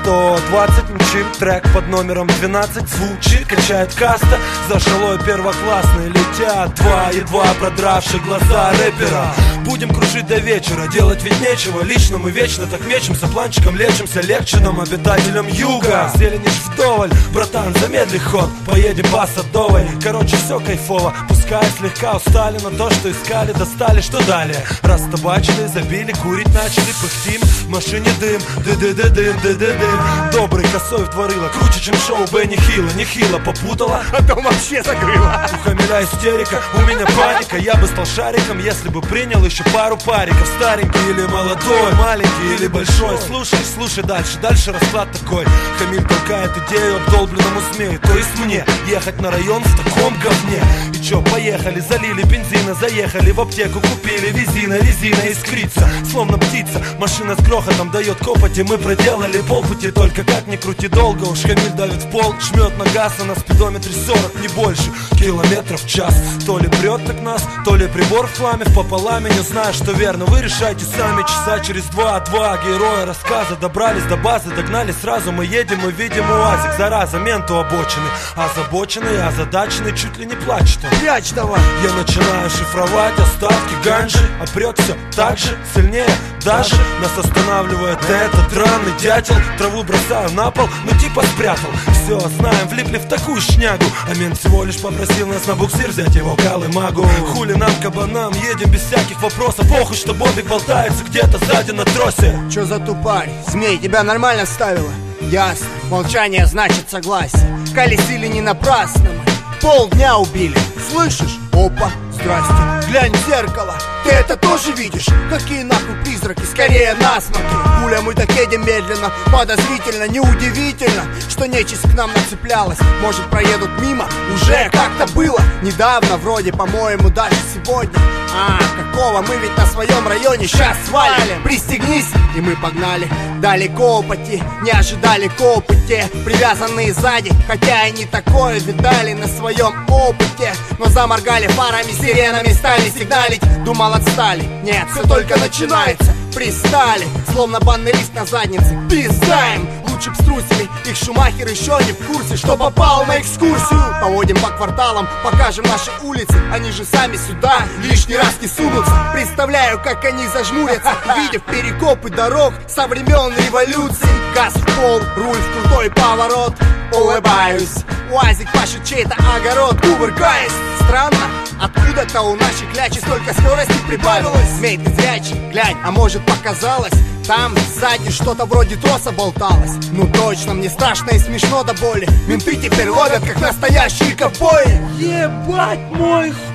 120 мчим, трек под номером 12 звучит, качает каста, за шалой первоклассные летят два едва продравших глаза рэпера. Будем кружить до вечера, делать ведь нечего. Лично мы вечно так мечемся, планчиком лечимся, легче нам, обитателям юга. Зеленишь вдоволь, братан, замедли ход, поедем по Садовой. Короче, все кайфово, пускай слегка устали, но то, что искали, достали, что далее. Растабачили, забили, курить начали, пыхтим, в машине дым, ды-ды-ды-дым. Добрый косой вдворила, круче, чем шоу Бенни Хилла. Нехило попутала, а то вообще закрыла. У Хамиля истерика, у меня паника. Я бы стал шариком, если бы принял еще пару париков. Старенький или молодой, маленький или большой. Слушай дальше, расклад такой. Хамиль толкает идею обдолбленному змею, то есть мне, ехать на район в таком говне. И чё, поехали, залили бензина, заехали в аптеку, купили резина искрится, словно птица. Машина с грохотом дает копоти, мы проделали полпути. Только как ни крути долго, уж Хамиль давит в пол, жмет на газ, а на спидометре 40, не больше километров в час. То ли прет так нас, то ли прибор в хламе, в пополаме, не знаю, что верно. Вы решайте сами, часа через два героя рассказа добрались до базы, догнали сразу. Мы едем и видим УАЗик, зараза, менту обочины. Озабоченный, озадаченный, чуть ли не плачет он. Прячь давай. Я начинаю шифровать остатки ганжи, а прет все так же, сильнее даже. Нас останавливает этот драный дятел. Траву бросаю на пол, ну типа спрятал. Все, знаем, влипли в такую шнягу. А мент всего лишь попросил нас на буксир взять его колымагу. Хули нам, кабанам, едем без всяких вопросов. Похуй, что Бобик болтается где-то сзади на тросе. Чё за тупарь? Змей, тебя нормально ставила? Ясно, молчание значит согласие. Колесили не напрасно мы, полдня убили. Слышишь? Опа, здрасте. Глянь в зеркало, ты это тоже видишь? Какие нахуй призраки, скорее насморки. Пуля, мы так едем медленно, подозрительно. Неудивительно, что нечисть к нам нацеплялась. Может, проедут мимо, уже как-то было недавно, вроде, по-моему, даже сегодня. Какого, мы ведь на своем районе сейчас свалим. Пристегнись, и мы погнали. Далеко пути, не ожидали копоти. Привязанные сзади, хотя и не такое видали на своем опыте. Но заморгали фарами, сиренами, стали сигналить. Думал, отстали, нет, все только начинается. Пристали, словно банный лист на заднице. Пиздаем, лучше б струсили. Их Шумахер еще не в курсе, что попал на экскурсию. Поводим по кварталам, покажем наши улицы. Они же сами сюда лишний раз не сунутся. Представляю, как они зажмурятся, видев перекопы дорог со времен революции. Газ в пол, руль в крутой поворот. Улыбаюсь, УАЗик пашет чей-то огород. Кувыркаясь, странно, откуда-то у нашей клячи столько скорости прибавилось. Змей, ты зрячий, глянь, а может показалось, там сзади что-то вроде троса болталось. Ну точно, мне страшно и смешно до боли. Менты теперь ловят, как настоящие ковбои. Ебать мой хуй.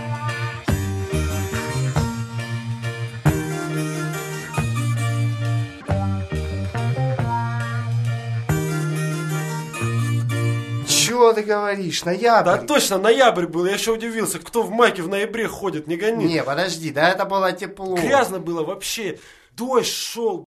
Чего ты говоришь? Ноябрь? Да точно, ноябрь был, я еще удивился, кто в майке в ноябре ходит, не гони. Не, подожди, да это было тепло. Грязно было вообще, дождь шел.